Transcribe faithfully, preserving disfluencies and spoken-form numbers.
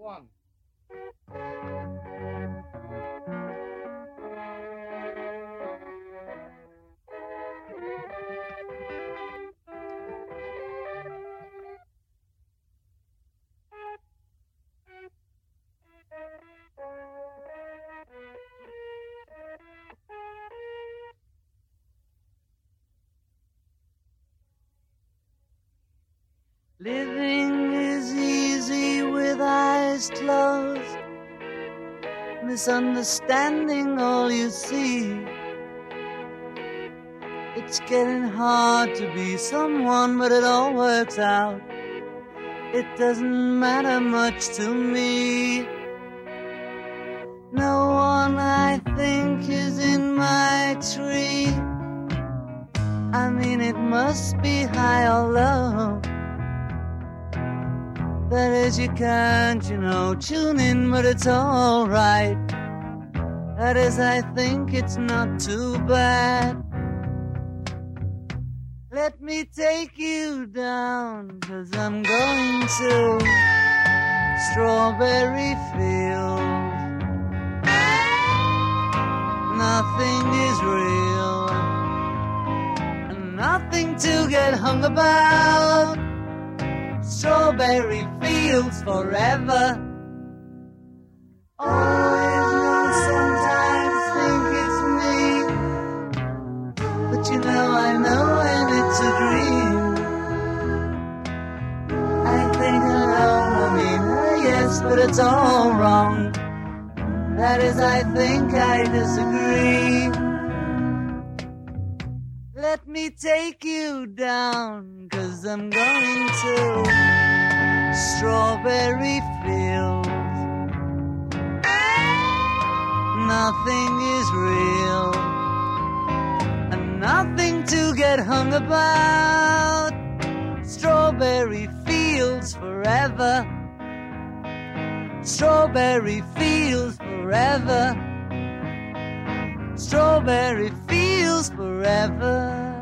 one. Living is easy with eyes closed, misunderstanding all you see. It's getting hard to be someone, but it all works out. It doesn't matter much to me. No one I think is in my tree. I mean, it must be high or low. That is, you can't, you know, tune in, but it's alright. That is, I think it's not too bad. Let me take you down, 'cause I'm going to Strawberry Fields. Nothing is real, and nothing to get hung about. Strawberry fields forever. Always know, sometimes think it's me, but you know I know when it's a dream. I think alone, I mean, uh, yes, but it's all wrong. That is, I think I disagree. Let me take you down, 'cause I'm going to Strawberry Fields. Nothing is real, and nothing to get hung about. Strawberry Fields forever. Strawberry Fields forever. Strawberry Fields forever.